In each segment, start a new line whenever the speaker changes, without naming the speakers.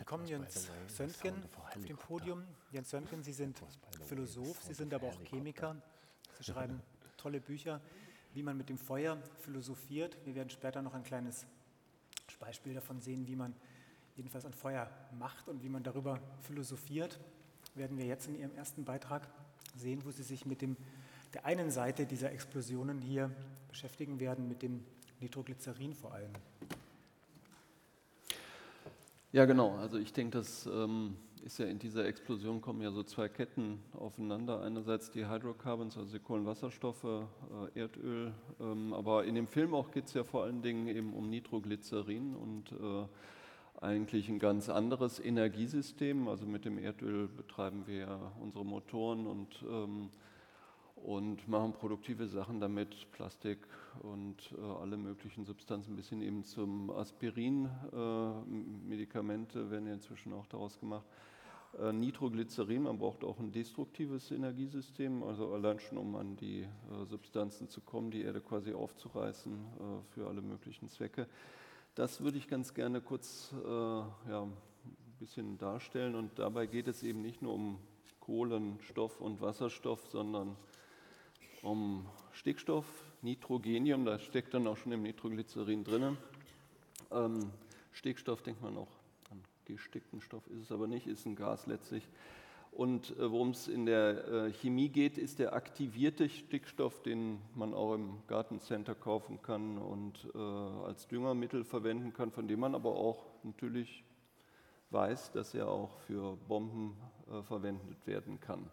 willkommen Jens Söntgen auf dem Podium. Jens Söntgen, Sie sind Philosoph, Sie sind aber auch Chemiker. Sie schreiben tolle Bücher, wie man mit dem Feuer philosophiert. Wir werden später noch ein kleines Beispiel davon sehen, wie man jedenfalls ein Feuer macht und wie man darüber philosophiert. Werden wir jetzt in Ihrem ersten Beitrag sehen, wo Sie sich mit der einen Seite dieser Explosionen hier beschäftigen werden, mit dem Nitroglycerin vor allem.
Ja, genau. Also ich denke, das ist ja in dieser Explosion kommen ja so zwei Ketten aufeinander. Einerseits die Hydrocarbons, also die Kohlenwasserstoffe, Erdöl, aber in dem Film auch geht es ja vor allen Dingen eben um Nitroglycerin und eigentlich ein ganz anderes Energiesystem. Also mit dem Erdöl betreiben wir ja unsere Motoren und machen produktive Sachen damit, Plastik und alle möglichen Substanzen, bis hin eben zum Aspirin. Medikamente werden ja inzwischen auch daraus gemacht. Nitroglycerin, man braucht auch ein destruktives Energiesystem, also allein schon, um an die Substanzen zu kommen, die Erde quasi aufzureißen für alle möglichen Zwecke. Das würde ich ganz gerne kurz ein bisschen darstellen, und dabei geht es eben nicht nur um Kohlenstoff und Wasserstoff, sondern um Stickstoff, Nitrogenium, da steckt dann auch schon im Nitroglycerin drin. Stickstoff, denkt man auch an gestickten Stoff, ist es aber nicht, ist ein Gas letztlich. Und worum es in der Chemie geht, ist der aktivierte Stickstoff, den man auch im Gartencenter kaufen kann und als Düngermittel verwenden kann, von dem man aber auch natürlich weiß, dass er auch für Bomben verwendet werden kann.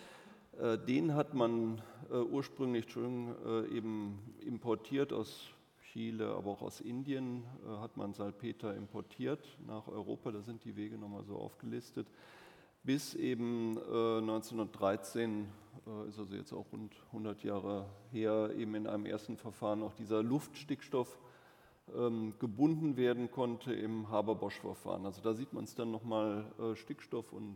Den hat man ursprünglich eben importiert aus Chile, aber auch aus Indien hat man Salpeter importiert nach Europa. Da sind die Wege nochmal so aufgelistet. Bis eben 1913, ist also jetzt auch rund 100 Jahre her, eben in einem ersten Verfahren auch dieser Luftstickstoff gebunden werden konnte im Haber-Bosch-Verfahren. Also da sieht man es dann nochmal, Stickstoff und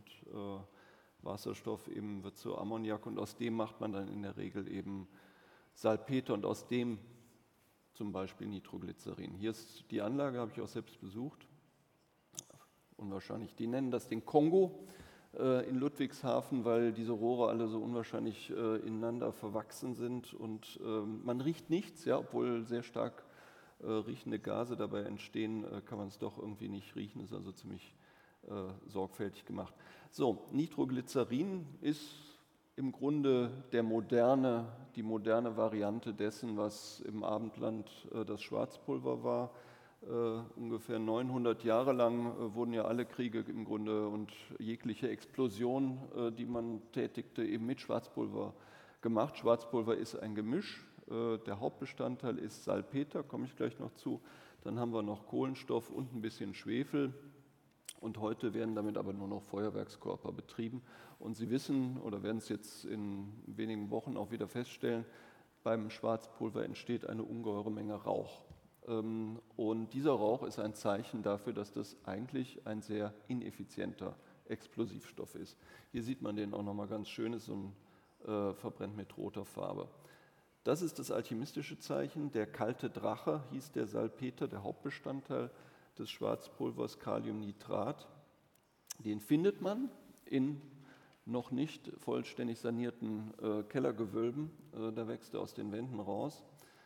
Wasserstoff eben wird zu Ammoniak, und aus dem macht man dann in der Regel eben Salpeter und aus dem zum Beispiel Nitroglycerin. Hier ist die Anlage, habe ich auch selbst besucht, unwahrscheinlich. Die nennen das den Kongo in Ludwigshafen, weil diese Rohre alle so unwahrscheinlich ineinander verwachsen sind und man riecht nichts, ja, obwohl sehr stark riechende Gase dabei entstehen, kann man es doch irgendwie nicht riechen, ist also ziemlich sorgfältig gemacht. So, Nitroglycerin ist im Grunde die moderne Variante dessen, was im Abendland das Schwarzpulver war. Ungefähr 900 Jahre lang wurden ja alle Kriege im Grunde und jegliche Explosion, die man tätigte, eben mit Schwarzpulver gemacht. Schwarzpulver ist ein Gemisch. Der Hauptbestandteil ist Salpeter, komme ich gleich noch zu. Dann haben wir noch Kohlenstoff und ein bisschen Schwefel. Und heute werden damit aber nur noch Feuerwerkskörper betrieben. Und Sie wissen oder werden es jetzt in wenigen Wochen auch wieder feststellen, beim Schwarzpulver entsteht eine ungeheure Menge Rauch. Und dieser Rauch ist ein Zeichen dafür, dass das eigentlich ein sehr ineffizienter Explosivstoff ist. Hier sieht man den auch nochmal ganz schön, ist so ein verbrennt mit roter Farbe. Das ist das alchemistische Zeichen. Der kalte Drache hieß der Salpeter, der Hauptbestandteil des Schwarzpulvers, Kaliumnitrat. Den findet man in noch nicht vollständig sanierten Kellergewölben. Da wächst er aus den Wänden raus.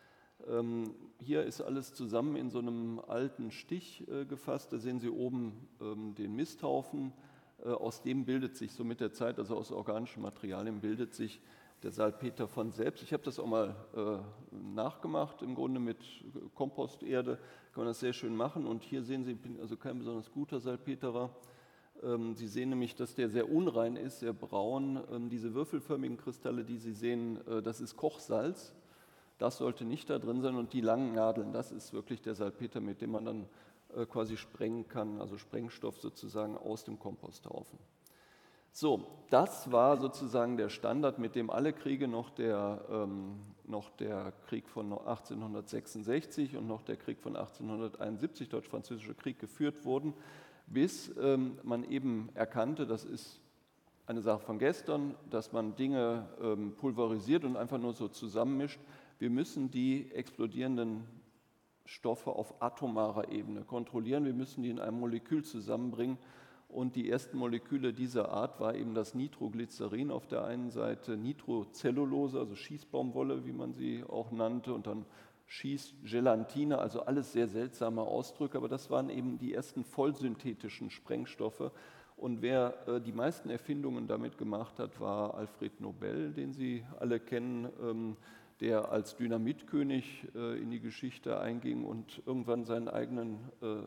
Hier ist alles zusammen in so einem alten Stich gefasst. Da sehen Sie oben den Misthaufen. Aus dem bildet sich so mit der Zeit, also aus organischen Materialien, bildet sich der Salpeter von selbst. Ich habe das auch mal nachgemacht, im Grunde mit Komposterde kann man das sehr schön machen. Und hier sehen Sie, also kein besonders guter Salpeterer. Sie sehen nämlich, dass der sehr unrein ist, sehr braun. Diese würfelförmigen Kristalle, die Sie sehen, das ist Kochsalz. Das sollte nicht da drin sein. Und die langen Nadeln, das ist wirklich der Salpeter, mit dem man dann quasi sprengen kann, also Sprengstoff sozusagen aus dem Komposthaufen. So, das war sozusagen der Standard, mit dem alle Kriege, noch der Krieg von 1866 und noch der Krieg von 1871, Deutsch-Französischer Krieg, geführt wurden, bis man eben erkannte, das ist eine Sache von gestern, dass man Dinge pulverisiert und einfach nur so zusammenmischt. Wir müssen die explodierenden Stoffe auf atomarer Ebene kontrollieren. Wir müssen die in einem Molekül zusammenbringen. Und die ersten Moleküle dieser Art war eben das Nitroglycerin auf der einen Seite, Nitrocellulose, also Schießbaumwolle, wie man sie auch nannte, und dann Schießgelatine, also alles sehr seltsame Ausdrücke, aber das waren eben die ersten vollsynthetischen Sprengstoffe. Und wer die meisten Erfindungen damit gemacht hat, war Alfred Nobel, den Sie alle kennen, der als Dynamitkönig in die Geschichte einging und irgendwann seinen eigenen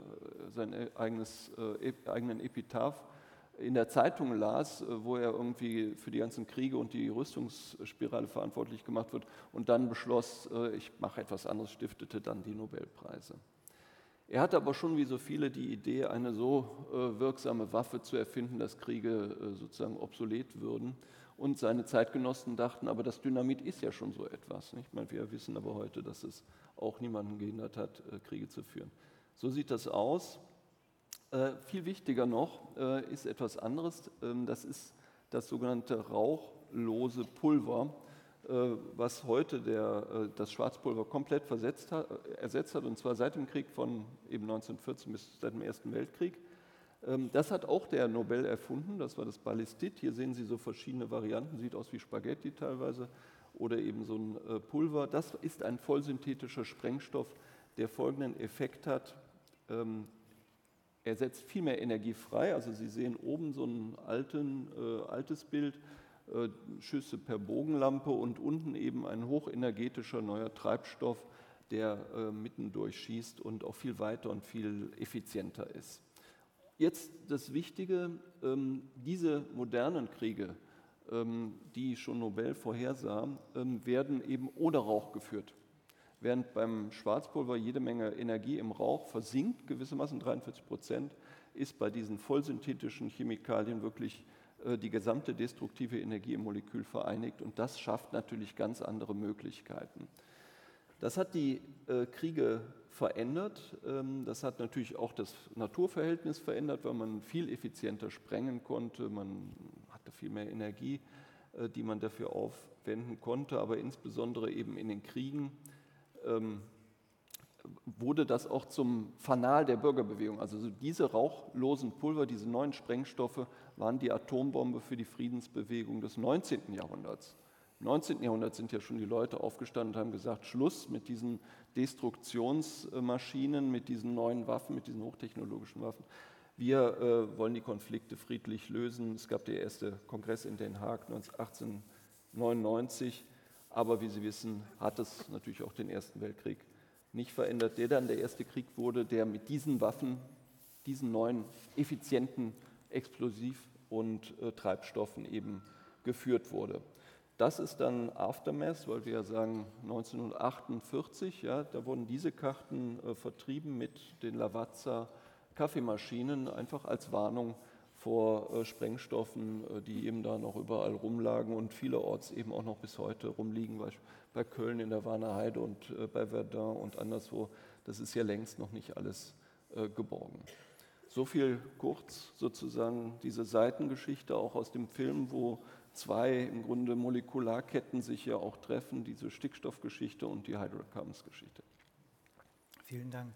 Epitaph in der Zeitung las, wo er irgendwie für die ganzen Kriege und die Rüstungsspirale verantwortlich gemacht wird und dann beschloss, ich mache etwas anderes, stiftete dann die Nobelpreise. Er hatte aber schon wie so viele die Idee, eine so wirksame Waffe zu erfinden, dass Kriege sozusagen obsolet würden. Und seine Zeitgenossen dachten, aber das Dynamit ist ja schon so etwas. Nicht? Ich meine, wir wissen aber heute, dass es auch niemanden gehindert hat, Kriege zu führen. So sieht das aus. Viel wichtiger noch ist etwas anderes. Das ist das sogenannte rauchlose Pulver, was heute das Schwarzpulver komplett ersetzt hat, und zwar seit dem Krieg von eben 1914 bis seit dem Ersten Weltkrieg. Das hat auch der Nobel erfunden, das war das Ballistit. Hier sehen Sie so verschiedene Varianten, sieht aus wie Spaghetti teilweise oder eben so ein Pulver. Das ist ein vollsynthetischer Sprengstoff, der folgenden Effekt hat. Er setzt viel mehr Energie frei, also Sie sehen oben so ein altes Bild, Schüsse per Bogenlampe und unten eben ein hochenergetischer neuer Treibstoff, der mitten durchschießt und auch viel weiter und viel effizienter ist. Jetzt das Wichtige, diese modernen Kriege, die schon Nobel vorhersah, werden eben ohne Rauch geführt. Während beim Schwarzpulver jede Menge Energie im Rauch versinkt, gewissermaßen 43%, ist bei diesen vollsynthetischen Chemikalien wirklich die gesamte destruktive Energie im Molekül vereinigt, und das schafft natürlich ganz andere Möglichkeiten. Das hat die Kriege verändert. Das hat natürlich auch das Naturverhältnis verändert, weil man viel effizienter sprengen konnte. Man hatte viel mehr Energie, die man dafür aufwenden konnte. Aber insbesondere eben in den Kriegen wurde das auch zum Fanal der Bürgerbewegung. Also diese rauchlosen Pulver, diese neuen Sprengstoffe waren die Atombombe für die Friedensbewegung des 19. Jahrhunderts. Im 19. Jahrhundert sind ja schon die Leute aufgestanden und haben gesagt, Schluss mit diesen Destruktionsmaschinen, mit diesen neuen Waffen, mit diesen hochtechnologischen Waffen. Wir wollen die Konflikte friedlich lösen. Es gab der erste Kongress in Den Haag 1899, aber wie Sie wissen, hat es natürlich auch den Ersten Weltkrieg nicht verändert, der dann der erste Krieg wurde, der mit diesen Waffen, diesen neuen effizienten Explosiv- und Treibstoffen eben geführt wurde. Das ist dann Aftermath, weil wir ja sagen 1948, ja, da wurden diese Karten vertrieben mit den Lavazza Kaffeemaschinen, einfach als Warnung vor Sprengstoffen, die eben da noch überall rumlagen und vielerorts eben auch noch bis heute rumliegen, bei Köln in der Warner Heide und bei Verdun und anderswo. Das ist ja längst noch nicht alles geborgen. So viel kurz sozusagen diese Seitengeschichte auch aus dem Film, wo zwei im Grunde Molekularketten sich ja auch treffen, diese Stickstoffgeschichte und die Hydrocarbons-Geschichte.
Vielen Dank.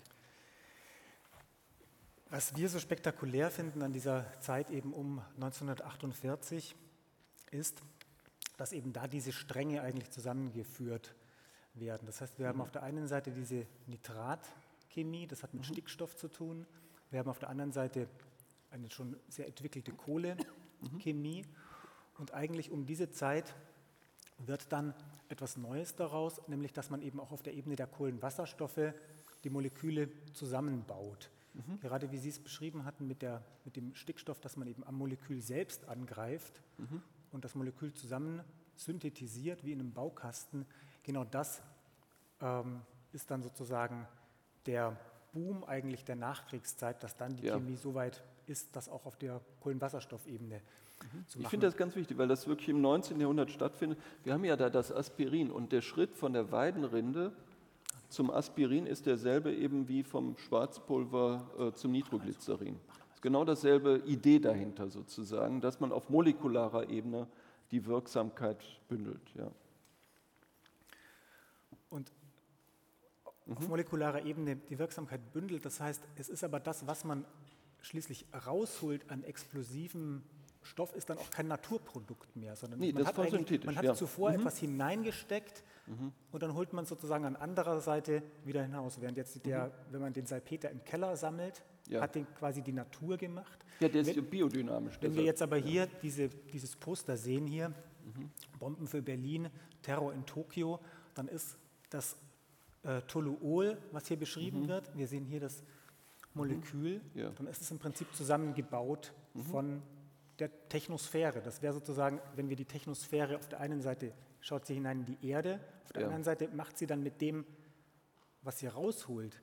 Was wir so spektakulär finden an dieser Zeit eben um 1948 ist, dass eben da diese Stränge eigentlich zusammengeführt werden. Das heißt, wir haben auf der einen Seite diese Nitratchemie, das hat mit Stickstoff zu tun. Wir haben auf der anderen Seite eine schon sehr entwickelte Kohlechemie. Und eigentlich um diese Zeit wird dann etwas Neues daraus, nämlich dass man eben auch auf der Ebene der Kohlenwasserstoffe die Moleküle zusammenbaut. Gerade wie Sie es beschrieben hatten mit dem Stickstoff, dass man eben am Molekül selbst angreift und das Molekül zusammen synthetisiert wie in einem Baukasten. Genau das ist dann sozusagen der Boom eigentlich der Nachkriegszeit, dass dann die Chemie so weit ist, das auch auf der Kohlenwasserstoffebene zu machen.
Ich finde das ganz wichtig, weil das wirklich im 19. Jahrhundert stattfindet. Wir haben ja da das Aspirin, und der Schritt von der Weidenrinde zum Aspirin ist derselbe eben wie vom Schwarzpulver zum Nitroglycerin. Es ist genau dasselbe Idee dahinter sozusagen, dass man auf molekularer Ebene die Wirksamkeit bündelt. Ja.
Und auf molekularer Ebene die Wirksamkeit bündelt. Das heißt, es ist aber das, was man schließlich rausholt an explosivem Stoff, ist dann auch kein Naturprodukt mehr, sondern man hat zuvor etwas hineingesteckt und dann holt man sozusagen an anderer Seite wieder hinaus. Während jetzt wenn man den Salpeter im Keller sammelt, hat den quasi die Natur gemacht.
Ja, der ist biodynamisch.
Wenn wir jetzt aber hier dieses Poster sehen hier, Bomben für Berlin, Terror in Tokio, dann ist das Toluol, was hier beschrieben wird, wir sehen hier das Molekül, dann ist es im Prinzip zusammengebaut von der Technosphäre. Das wäre sozusagen, wenn wir die Technosphäre auf der einen Seite schaut sie hinein in die Erde, auf der anderen Seite macht sie dann mit dem, was sie rausholt,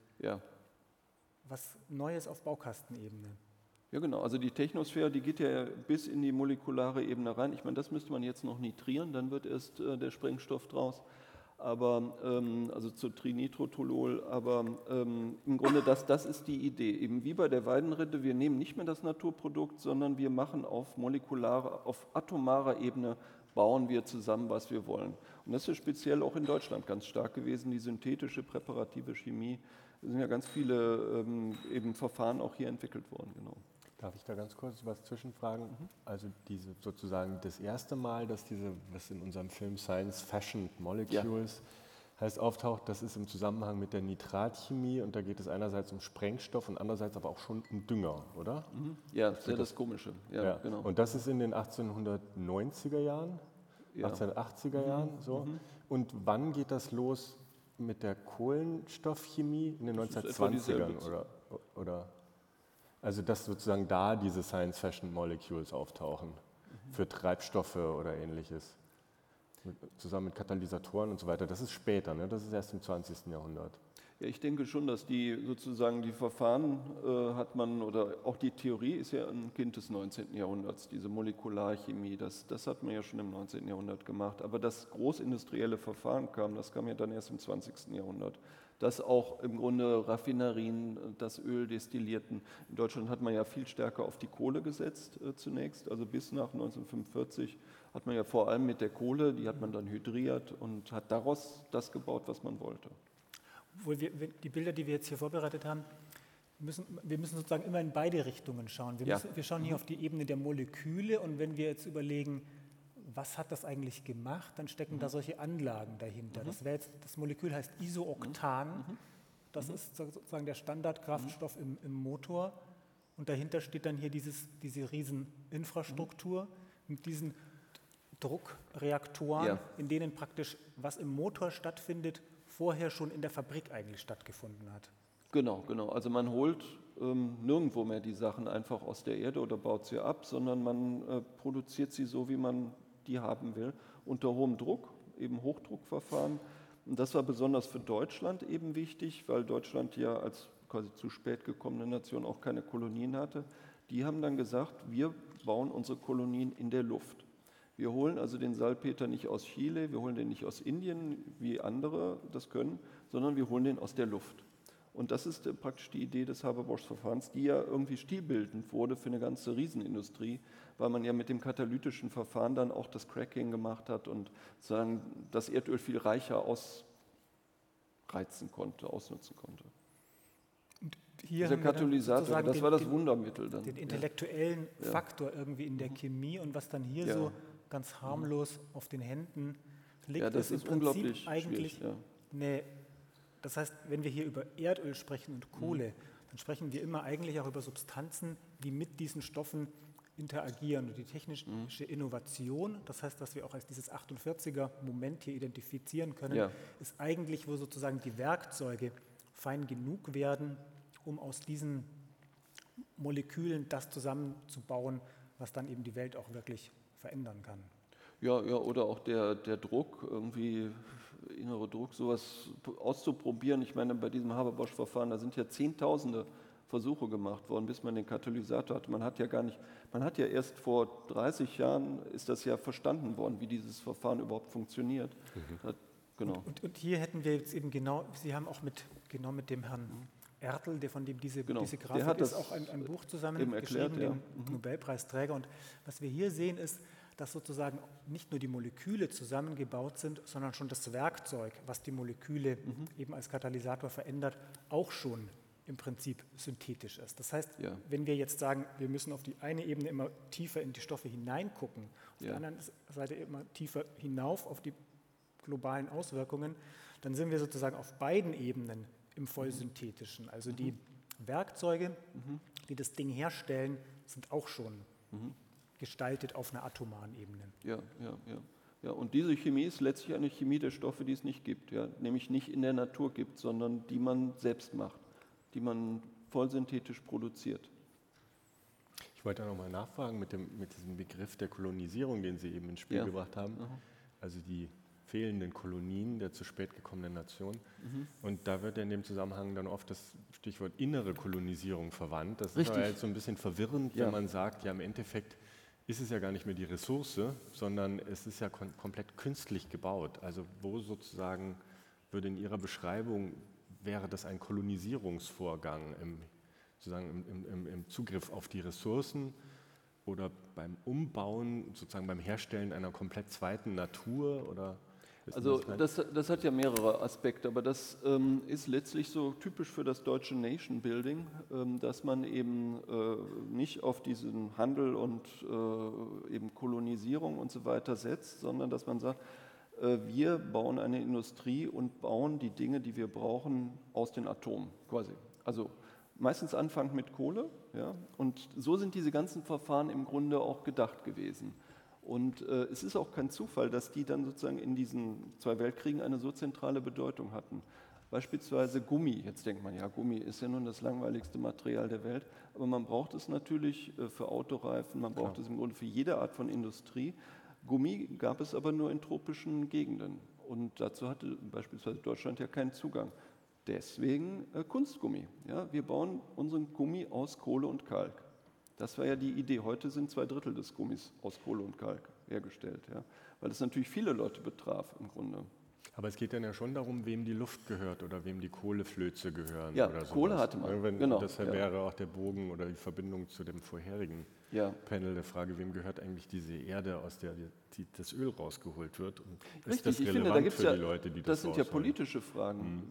was Neues auf Baukastenebene.
Ja, genau. Also die Technosphäre, die geht ja bis in die molekulare Ebene rein. Ich meine, das müsste man jetzt noch nitrieren, dann wird erst der Sprengstoff draus. Aber also zu Trinitrotoluol, aber im Grunde das ist die Idee. Eben wie bei der Weidenrinde, wir nehmen nicht mehr das Naturprodukt, sondern wir machen auf atomarer Ebene, bauen wir zusammen, was wir wollen. Und das ist speziell auch in Deutschland ganz stark gewesen, die synthetische, präparative Chemie. Es sind ja ganz viele eben Verfahren auch hier entwickelt worden, genau.
Darf ich da ganz kurz was zwischenfragen? Also sozusagen das erste Mal, dass was in unserem Film Science Fashioned Molecules heißt, auftaucht, das ist im Zusammenhang mit der Nitratchemie und da geht es einerseits um Sprengstoff und andererseits aber auch schon um Dünger, oder?
Ja, das ist das Komische. Ja, genau.
Und das ist in den 1890er Jahren, 1880er Jahren so. Und wann geht das los mit der Kohlenstoffchemie? In den 1920ern oder? Also dass sozusagen da diese Science-Fashion Molecules auftauchen für Treibstoffe oder Ähnliches, zusammen mit Katalysatoren und so weiter. Das ist später, ne? Das ist erst im 20. Jahrhundert.
Ja, ich denke schon, dass die Verfahren hat man, oder auch die Theorie ist ja ein Kind des 19. Jahrhunderts, diese Molekularchemie, das hat man ja schon im 19. Jahrhundert gemacht. Aber das großindustrielle Verfahren das kam ja dann erst im 20. Jahrhundert. Dass auch im Grunde Raffinerien das Öl destillierten. In Deutschland hat man ja viel stärker auf die Kohle gesetzt zunächst. Also bis nach 1945 hat man ja vor allem mit der Kohle, die hat man dann hydriert und hat daraus das gebaut, was man wollte.
Obwohl die Bilder, die wir jetzt hier vorbereitet haben, wir müssen sozusagen immer in beide Richtungen schauen. Wir schauen hier auf die Ebene der Moleküle und wenn wir jetzt überlegen, was hat das eigentlich gemacht, dann stecken da solche Anlagen dahinter. Das Molekül heißt Isooktan, das ist sozusagen der Standardkraftstoff im Motor und dahinter steht dann hier diese Rieseninfrastruktur mit diesen Druckreaktoren, in denen praktisch, was im Motor stattfindet, vorher schon in der Fabrik eigentlich stattgefunden hat.
Genau. Also man holt nirgendwo mehr die Sachen einfach aus der Erde oder baut sie ab, sondern man produziert sie so, wie man die haben will, unter hohem Druck, eben Hochdruckverfahren. Und das war besonders für Deutschland eben wichtig, weil Deutschland ja als quasi zu spät gekommene Nation auch keine Kolonien hatte. Die haben dann gesagt, wir bauen unsere Kolonien in der Luft. Wir holen also den Salpeter nicht aus Chile, wir holen den nicht aus Indien, wie andere das können, sondern wir holen den aus der Luft. Und das ist praktisch die Idee des Haber-Bosch-Verfahrens, die ja irgendwie stilbildend wurde für eine ganze Riesenindustrie, weil man ja mit dem katalytischen Verfahren dann auch das Cracking gemacht hat und sagen, das Erdöl viel reicher ausnutzen konnte.
Und hier
dieser Katalysator, das war das Wundermittel dann.
Den intellektuellen Faktor irgendwie in der Chemie und was dann hier so ganz harmlos auf den Händen liegt,
das ist im Prinzip
eigentlich das heißt, wenn wir hier über Erdöl sprechen und Kohle, dann sprechen wir immer eigentlich auch über Substanzen, die mit diesen Stoffen interagieren. Und die technische Innovation, das heißt, was wir auch als dieses 48er-Moment hier identifizieren können, ist eigentlich, wo sozusagen die Werkzeuge fein genug werden, um aus diesen Molekülen das zusammenzubauen, was dann eben die Welt auch wirklich verändern kann.
Ja, oder auch der Druck, irgendwie innere Druck, sowas auszuprobieren. Ich meine, bei diesem Haber-Bosch-Verfahren, da sind ja Zehntausende Versuche gemacht worden, bis man den Katalysator hat. Man hat ja erst vor 30 Jahren ist das ja verstanden worden, wie dieses Verfahren überhaupt funktioniert. Genau.
Und hier hätten wir jetzt eben Sie haben auch mit dem Herrn Ertl, von dem diese Grafik ist, auch ein Buch zusammen geschrieben, den Nobelpreisträger. Und was wir hier sehen ist, dass sozusagen nicht nur die Moleküle zusammengebaut sind, sondern schon das Werkzeug, was die Moleküle eben als Katalysator verändert, auch schon im Prinzip synthetisch ist. Das heißt, wenn wir jetzt sagen, wir müssen auf die eine Ebene immer tiefer in die Stoffe hineingucken, auf der anderen Seite immer tiefer hinauf auf die globalen Auswirkungen, dann sind wir sozusagen auf beiden Ebenen im Vollsynthetischen. Also die Werkzeuge, die das Ding herstellen, sind auch schon gestaltet auf einer atomaren Ebene.
Ja, und diese Chemie ist letztlich eine Chemie der Stoffe, die es nicht gibt, nämlich nicht in der Natur gibt, sondern die man selbst macht, die man vollsynthetisch produziert.
Ich wollte noch mal nachfragen mit diesem Begriff der Kolonisierung, den Sie eben ins Spiel gebracht haben. Also die fehlenden Kolonien der zu spät gekommenen Nation. Und da wird in dem Zusammenhang dann oft das Stichwort innere Kolonisierung verwandt. Das ist halt so ein bisschen verwirrend, wenn man sagt, ja, im Endeffekt ist es ja gar nicht mehr die Ressource, sondern es ist ja komplett künstlich gebaut. Also wo sozusagen würde in Ihrer Beschreibung, wäre das ein Kolonisierungsvorgang im Zugriff auf die Ressourcen oder beim Umbauen, sozusagen beim Herstellen einer komplett zweiten Natur? Oder
also das hat ja mehrere Aspekte, aber das ist letztlich so typisch für das deutsche Nation Building, dass man eben nicht auf diesen Handel und eben Kolonisierung und so weiter setzt, sondern dass man sagt, wir bauen eine Industrie und bauen die Dinge, die wir brauchen, aus den Atomen quasi. Also meistens anfangend mit Kohle, und so sind diese ganzen Verfahren im Grunde auch gedacht gewesen. Und es ist auch kein Zufall, dass die dann sozusagen in diesen 2 Weltkriegen eine so zentrale Bedeutung hatten. Beispielsweise Gummi. Jetzt denkt man, ja, Gummi ist ja nun das langweiligste Material der Welt, aber man braucht es natürlich für Autoreifen, man braucht es im Grunde für jede Art von Industrie. Gummi gab es aber nur in tropischen Gegenden und dazu hatte beispielsweise Deutschland ja keinen Zugang. Deswegen Kunstgummi. Ja? Wir bauen unseren Gummi aus Kohle und Kalk. Das war ja die Idee. Heute sind 2/3 des Gummis aus Kohle und Kalk hergestellt, weil es natürlich viele Leute betraf im Grunde.
Aber es geht dann ja schon darum, wem die Luft gehört oder wem die Kohleflöze gehören.
Ja,
oder
Kohle hatte man. Genau.
Deshalb wäre auch der Bogen oder die Verbindung zu dem vorherigen Panel der Frage, wem gehört eigentlich diese Erde, aus der das Öl rausgeholt wird? Und ist das relevant für die Leute, die das
sind ja politische Fragen.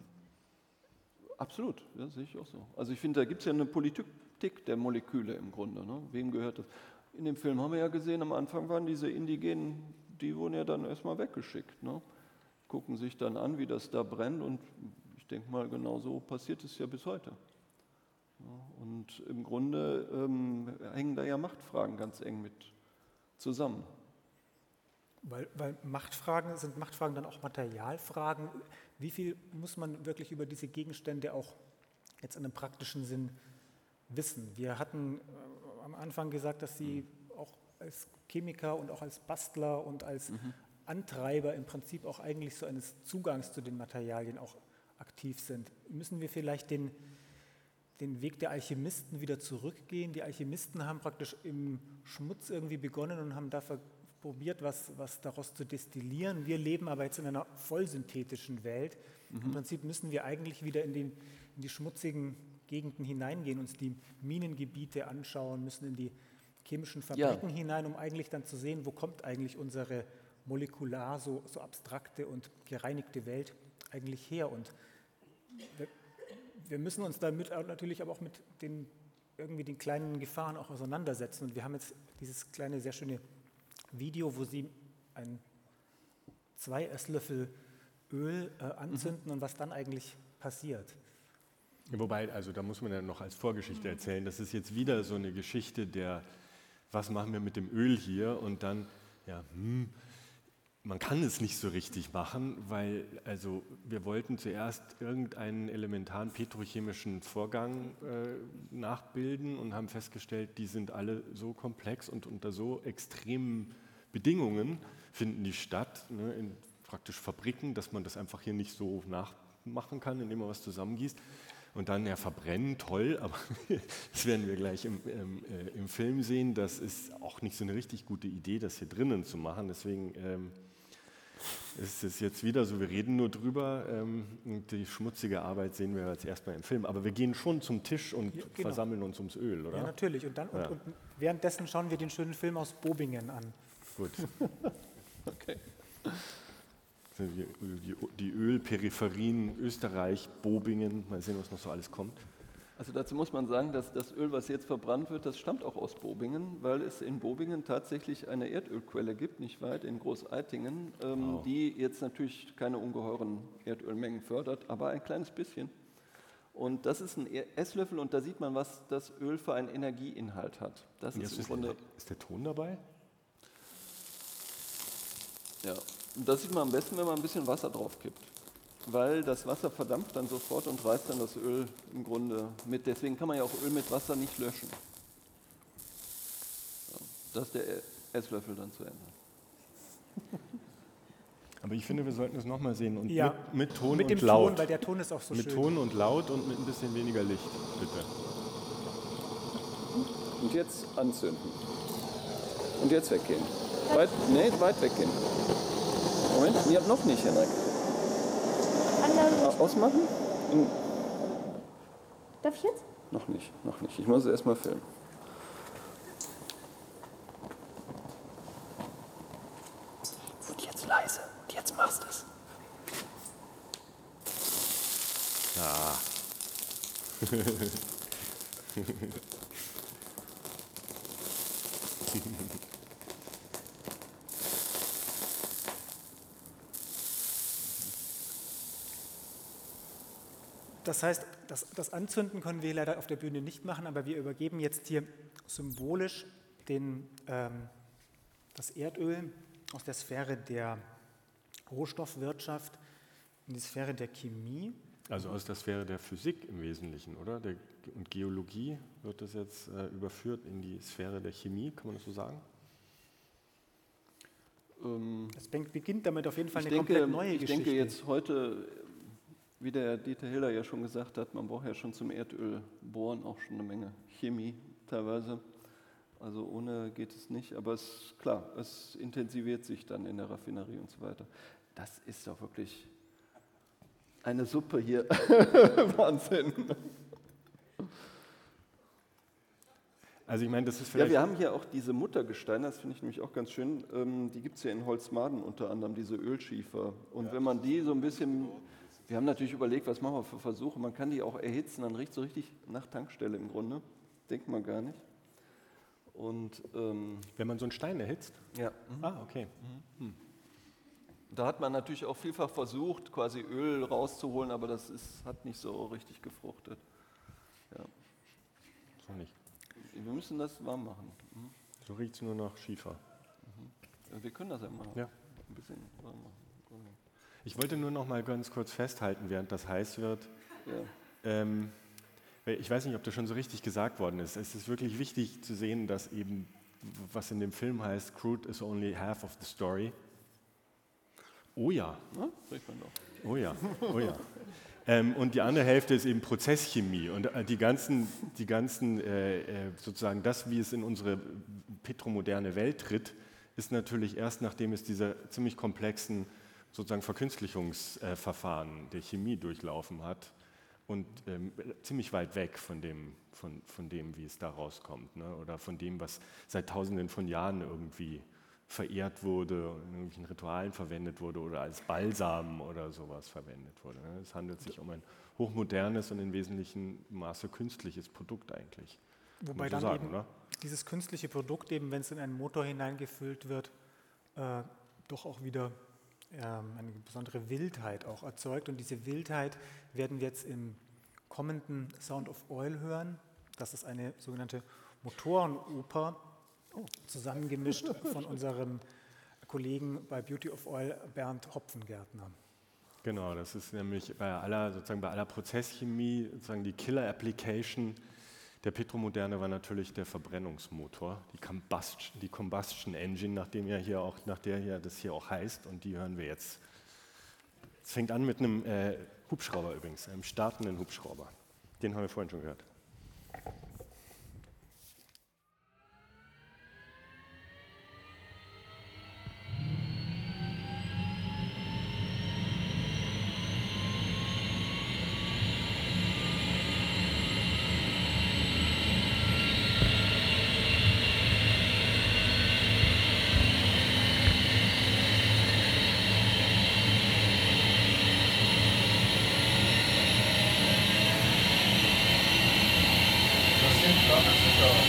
Absolut, sehe ich auch so. Also ich finde, da gibt es ja eine Politik der Moleküle im Grunde. Ne? Wem gehört das? In dem Film haben wir ja gesehen, am Anfang waren diese Indigenen, die wurden ja dann erstmal weggeschickt. Ne? Gucken sich dann an, wie das da brennt und ich denke mal, genau so passiert es ja bis heute. Ja, und im Grunde hängen da ja Machtfragen ganz eng mit zusammen.
Weil Machtfragen sind Machtfragen dann auch Materialfragen. Wie viel muss man wirklich über diese Gegenstände auch jetzt in einem praktischen Sinn wissen? Wir hatten am Anfang gesagt, dass Sie auch als Chemiker und auch als Bastler und als Antreiber im Prinzip auch eigentlich so eines Zugangs zu den Materialien auch aktiv sind. Müssen wir vielleicht den Weg der Alchemisten wieder zurückgehen? Die Alchemisten haben praktisch im Schmutz irgendwie begonnen und haben da probiert, was daraus zu destillieren. Wir leben aber jetzt in einer vollsynthetischen Welt. Im Prinzip müssen wir eigentlich wieder in die schmutzigen Gegenden hineingehen, uns die Minengebiete anschauen, müssen in die chemischen Fabriken hinein, um eigentlich dann zu sehen, wo kommt eigentlich unsere molekular so abstrakte und gereinigte Welt eigentlich her. Und wir müssen uns damit natürlich aber auch mit den kleinen Gefahren auch auseinandersetzen. Und wir haben jetzt dieses kleine, sehr schöne Video, wo Sie 2 Esslöffel Öl anzünden und was dann eigentlich passiert.
Wobei, also da muss man ja noch als Vorgeschichte erzählen, das ist jetzt wieder so eine Geschichte was machen wir mit dem Öl hier und dann, man kann es nicht so richtig machen, weil wir wollten zuerst irgendeinen elementaren petrochemischen Vorgang nachbilden und haben festgestellt, die sind alle so komplex und unter so extremen Bedingungen finden die statt, in praktisch Fabriken, dass man das einfach hier nicht so nachmachen kann, indem man was zusammengießt. Und dann verbrennen, toll, aber das werden wir gleich im Film sehen, das ist auch nicht so eine richtig gute Idee, das hier drinnen zu machen. Deswegen ist es jetzt wieder so, wir reden nur drüber, die schmutzige Arbeit sehen wir jetzt erstmal im Film, aber wir gehen schon zum Tisch und versammeln uns ums Öl, oder?
Ja, natürlich. Und währenddessen schauen wir den schönen Film aus Bobingen an.
Gut.
Okay.
Die Ölperipherien, Österreich, Bobingen, mal sehen, was noch so alles kommt.
Also dazu muss man sagen, dass das Öl, was jetzt verbrannt wird, das stammt auch aus Bobingen, weil es in Bobingen tatsächlich eine Erdölquelle gibt, nicht weit, in Großeitingen, die jetzt natürlich keine ungeheuren Erdölmengen fördert, aber ein kleines bisschen. Und das ist ein Esslöffel und da sieht man, was das Öl für einen Energieinhalt hat. Das ist im Grunde.
Ist der Ton dabei?
Ja, und das sieht man am besten, wenn man ein bisschen Wasser drauf kippt. Weil das Wasser verdampft dann sofort und reißt dann das Öl im Grunde mit. Deswegen kann man ja auch Öl mit Wasser nicht löschen. Ja, das ist der Esslöffel dann zu Ende.
Aber ich finde, wir sollten es nochmal sehen und
Ja,
mit Ton
mit
und
dem
laut.
Ton, weil der Ton ist auch so
mit
schön.
Ton und laut und mit ein bisschen weniger Licht, bitte.
Und jetzt anzünden. Und jetzt weggehen. Weit weggehen. Moment, ihr habt noch nicht, Henrik. Ausmachen?
Darf ich jetzt?
Noch nicht. Ich muss es erstmal filmen. Und jetzt leise. Und jetzt machst du es.
Ja.
Das heißt, das Anzünden können wir leider auf der Bühne nicht machen, aber wir übergeben jetzt hier symbolisch das Erdöl aus der Sphäre der Rohstoffwirtschaft in die Sphäre der Chemie.
Also aus der Sphäre der Physik im Wesentlichen, oder? Und Geologie wird das jetzt überführt in die Sphäre der Chemie, kann man das so sagen?
Es beginnt damit auf jeden Fall eine komplett neue Geschichte.
Ich denke jetzt heute, wie der Dieter Hiller ja schon gesagt hat, man braucht ja schon zum Erdölbohren auch schon eine Menge Chemie teilweise. Also ohne geht es nicht, aber es intensiviert sich dann in der Raffinerie und so weiter. Das ist doch wirklich eine Suppe hier. Wahnsinn.
Also ich meine, das ist vielleicht...
Ja, wir haben hier auch diese Muttergesteine, das finde ich nämlich auch ganz schön. Die gibt es ja in Holzmaden unter anderem, diese Ölschiefer. Und wenn man die so ein bisschen... Wir haben natürlich überlegt, was machen wir für Versuche. Man kann die auch erhitzen, dann riecht es so richtig nach Tankstelle im Grunde. Denkt man gar nicht. Und,
wenn man so einen Stein erhitzt?
Ja.
Ah, okay.
Da hat man natürlich auch vielfach versucht, quasi Öl rauszuholen, aber hat nicht so richtig gefruchtet. Ja.
So nicht.
Wir müssen das warm machen.
So riecht es nur nach Schiefer.
Wir können das ja mal
Ja.
ein bisschen warm machen.
Ich wollte nur noch mal ganz kurz festhalten, während das heiß wird.
Ja.
Ich weiß nicht, ob das schon so richtig gesagt worden ist. Es ist wirklich wichtig zu sehen, dass eben, was in dem Film heißt, Crude is only half of the story. Oh ja.
Kriegt man doch.
Oh ja, oh ja. Und die andere Hälfte ist eben Prozesschemie. Und die ganzen sozusagen das, wie es in unsere petromoderne Welt tritt, ist natürlich erst, nachdem es diese ziemlich komplexen sozusagen Verkünstlichungsverfahren der Chemie durchlaufen hat und ziemlich weit weg von dem, wie es da rauskommt, ne? Oder von dem, was seit Tausenden von Jahren irgendwie verehrt wurde, in irgendwelchen Ritualen verwendet wurde oder als Balsam oder sowas verwendet wurde. Ne? Es handelt sich um ein hochmodernes und in wesentlichem Maße künstliches Produkt eigentlich.
Wobei
so
dann
sagen,
eben
oder?
dieses künstliche Produkt, eben wenn es in einen Motor hineingefüllt wird, doch auch wieder eine besondere Wildheit auch erzeugt. Und diese Wildheit werden wir jetzt im kommenden Sound of Oil hören. Das ist eine sogenannte Motorenoper, zusammengemischt von unserem Kollegen bei Beauty of Oil, Bernd Hopfengärtner.
Genau, das ist nämlich bei aller Prozesschemie sozusagen die Killer-Application der Petromoderne war natürlich der Verbrennungsmotor, die Combustion Engine, nach der hier das hier auch heißt, und die hören wir jetzt. Es fängt an mit einem Hubschrauber übrigens, einem startenden Hubschrauber. Den haben wir vorhin schon gehört.
Sicher.